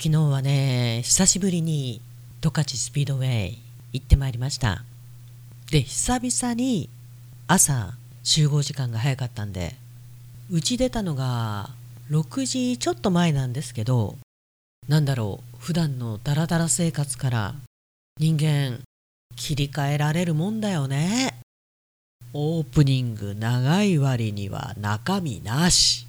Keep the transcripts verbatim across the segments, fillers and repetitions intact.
昨日はね、久しぶりに十勝スピードウェイ行ってまいりました。で、久々に朝集合時間が早かったんで、うち出たのがろくじちょっと前なんですけど、なんだろう、普段のダラダラ生活から人間切り替えられるもんだよね。オープニング長い割には中身なし。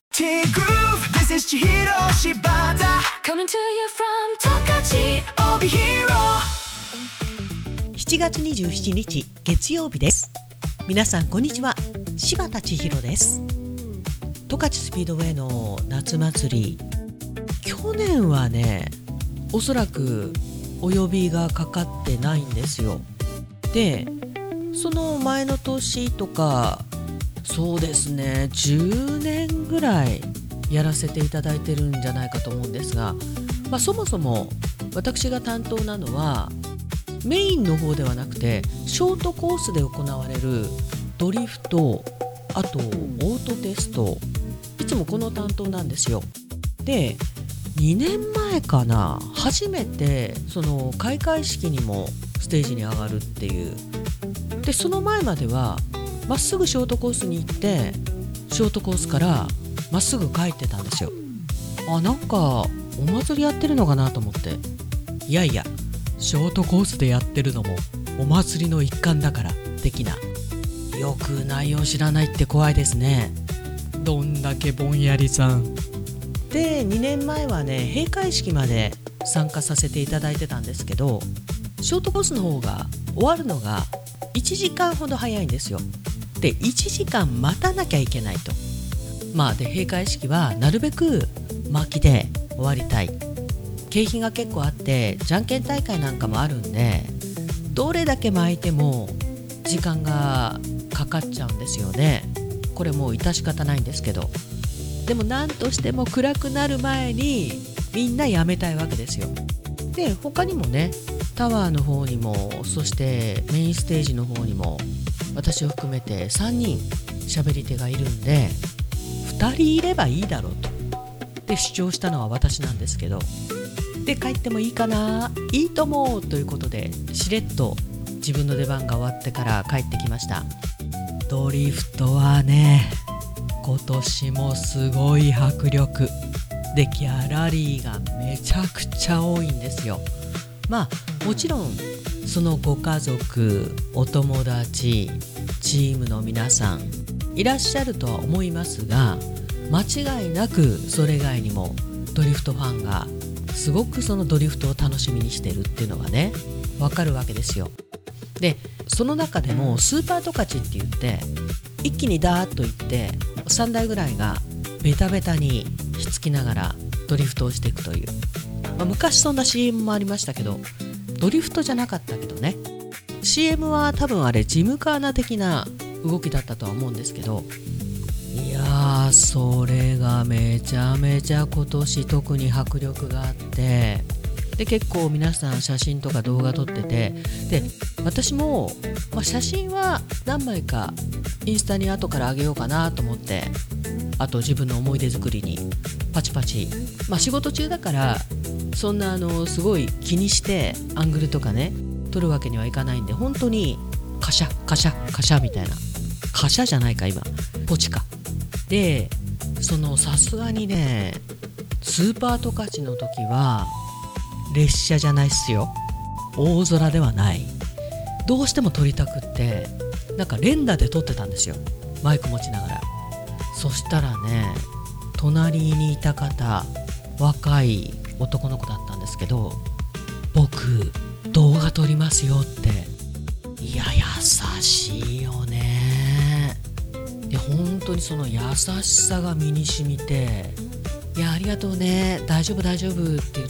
This is Chihiro Shibata Coming to you from Tokachi Obi Hero しちがつにじゅうしちにち月曜日です。皆さんこんにちは、柴田千尋です。十勝スピードウェイの夏祭り、去年はね、おそらくお呼びがかかってないんですよ。で、その前の年とか、そうですね、じゅうねんぐらいやらせていただいてるんじゃないかと思うんですが、まあ、そもそも私が担当なのはメインの方ではなくて、ショートコースで行われるドリフト、あとオートテスト、いつもこの担当なんですよ。で、にねんまえかな、初めてその開会式にもステージに上がるっていう。で、その前まではまっすぐショートコースに行って、ショートコースからまっすぐ帰ってたんですよ。あ、なんかお祭りやってるのかなと思って、いやいや、ショートコースでやってるのもお祭りの一環だから的な。よく内容知らないって怖いですね。どんだけぼんやりさんで、にねんまえはね、閉会式まで参加させていただいてたんですけど、ショートコースの方が終わるのがいちじかんほど早いんですよ。で、いちじかん待たなきゃいけないと。まあで、閉会式はなるべく巻きで終わりたい。景品が結構あって、じゃんけん大会なんかもあるんで、どれだけ巻いても時間がかかっちゃうんですよね。これもう致し方ないんですけど、でも何としても暗くなる前にみんなやめたいわけですよ。で、他にもね、タワーの方にも、そしてメインステージの方にも、私を含めてさんにん喋り手がいるんで、ふたりいればいいだろうと。で、主張したのは私なんですけど、で、帰ってもいいかな、いいと思うということで、しれっと自分の出番が終わってから帰ってきました。ドリフトはね、今年もすごい迫力で、ギャラリーがめちゃくちゃ多いんですよ。まあもちろんそのご家族、お友達、チームの皆さんいらっしゃるとは思いますが、間違いなくそれ以外にもドリフトファンがすごくそのドリフトを楽しみにしてるっていうのがね、わかるわけですよ。で、その中でもスーパー十勝って言って、一気にダーッといってさんだいぐらいがベタベタにひっつきながらドリフトをしていくという、まあ、昔そんな シーエム もありましたけど、ドリフトじゃなかったけどね、 シーエム は多分あれジムカーナ的な動きだったとは思うんですけど、いやー、それがめちゃめちゃ今年特に迫力があって、で、結構皆さん写真とか動画撮ってて、で、私も、まあ、写真は何枚かインスタに後から上げようかなと思って、あと自分の思い出作りにパチパチ、まあ仕事中だからそんなあのすごい気にしてアングルとかね撮るわけにはいかないんで、本当にカシャカシャカシャみたいな、カシャじゃないか今、ポチかで、そのさすがにね、スーパー十勝の時は列車じゃないっすよ、大空ではない、どうしても撮りたくって、なんか連打で撮ってたんですよ、マイク持ちながら。そしたらね、隣にいた方、若い男の子だったんですけど、僕動画撮りますよって。いや、優しいよね。で、本当にその優しさが身に染みて、いや、ありがとうね、大丈夫大丈夫って言って、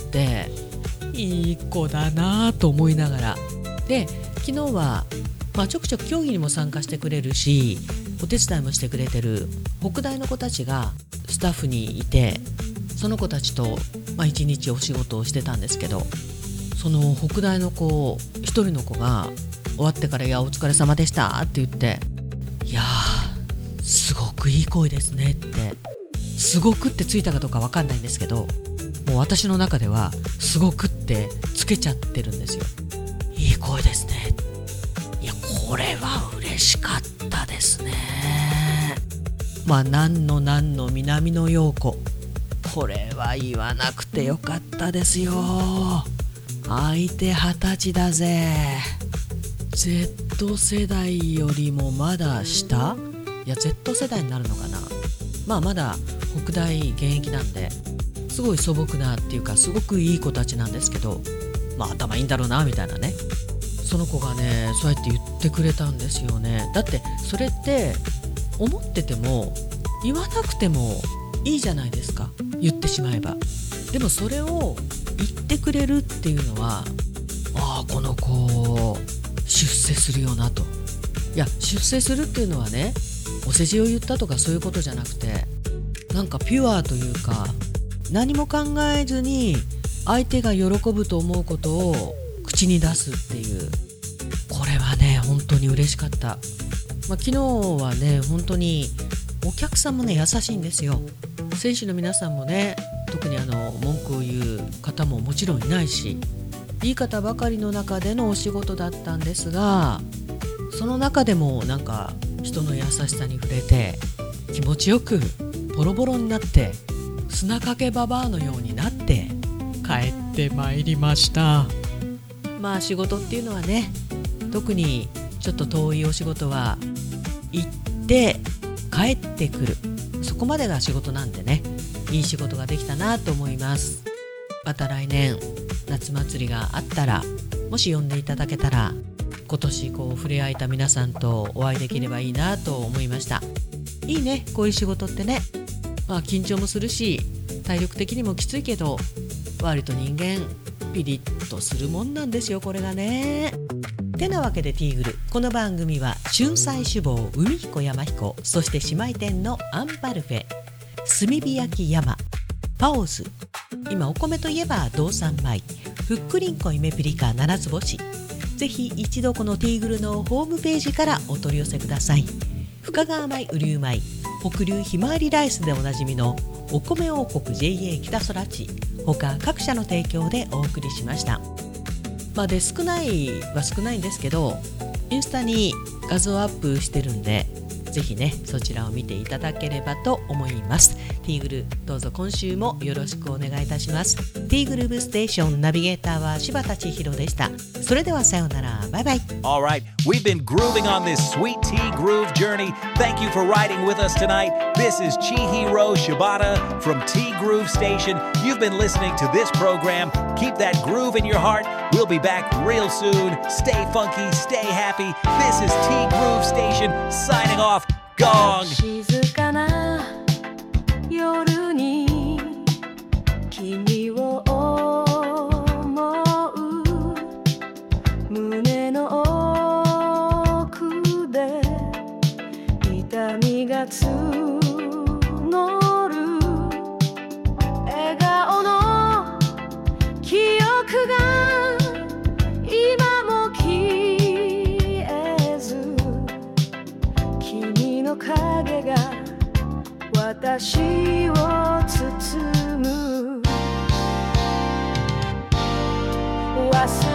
いい子だなと思いながら。で、昨日は、まあ、ちょくちょく競技にも参加してくれるし、お手伝いもしてくれてる北大の子たちがスタッフにいて、その子たちと、まあ、一日お仕事をしてたんですけど、その北大の子一人の子が終わってから、いや、お疲れ様でしたって言って、いやー、すごくいい声ですねって、すごくってついたかどうか分かんないんですけど、 もう私の中ではすごくってつけちゃってるんですよ。いい声ですね。いやこれは嬉しかったですね。まあなんのなんの南野陽子、これは言わなくてよかったですよ。相手二十歳だぜ。 Z 世代よりもまだ下、いや Z 世代になるのかな。まあまだ北大現役なんですごい素朴なっていうかすごくいい子たちなんですけど、まあ頭いいんだろうなみたいなね。その子がねそうやって言ってくれたんですよね。だってそれって思ってても言わなくてもいいじゃないですか、言ってしまえば。でもそれを言ってくれるっていうのは、ああこの子出世するよなと。いや出世するっていうのはね、お世辞を言ったとかそういうことじゃなくて、なんかピュアというか、何も考えずに相手が喜ぶと思うことを口に出すっていう、これはね本当に嬉しかった。まあ、昨日はね本当にお客さんもね優しいんですよ。選手の皆さんもね特にあの文句を言う方ももちろんいないし、いい方ばかりの中でのお仕事だったんですが、その中でもなんか人の優しさに触れて気持ちよくボロボロになって砂かけババアのようになって帰ってまいりました。まあ仕事っていうのはね、特にちょっと遠いお仕事は行って帰ってくる、そこまでが仕事なんでね、いい仕事ができたなと思います。また来年夏祭りがあったら、もし呼んでいただけたら今年こう触れ合えた皆さんとお会いできればいいなと思いました。いいねこういう仕事ってね。まあ緊張もするし体力的にもきついけど、割と人間ピリッとするもんなんですよこれがね。てなわけでティーグル、この番組は春菜志望海彦山彦、そして姉妹店のアンパルフェ、炭火焼き山、パオズ、今お米といえば道産米、ふっくりんこ夢プリカ七つ星。ぜひ一度このティーグルのホームページからお取り寄せください。深川米、雨竜米、北流ひまわりライスでおなじみのお米王国 ジェイエー 北空地、他各社の提供でお送りしました。まあで少ないは少ないんですけど、インスタに画像アップしてるんで、ぜひねそちらを見ていただければと思います。ティーグルどうぞ今週もよろしくお願いいたします。ティーグルーブステーションナビゲーターは柴田千尋でした。それではさようなら、バイバイ。 Alright, we've been grooving on this sweet tea groove journey. Thank you for riding with us tonight. This is Chihiro Shibata from Tea Groove Station. You've been listening to this program. Keep that groove in your heart. We'll be back real soon. Stay funky, stay happy. This is Tea Groove Station signing off. Gong! 静かな夜に君を思う、胸の奥で痛みが募る、笑顔の記憶が今も消えず、君の影が私を包む、忘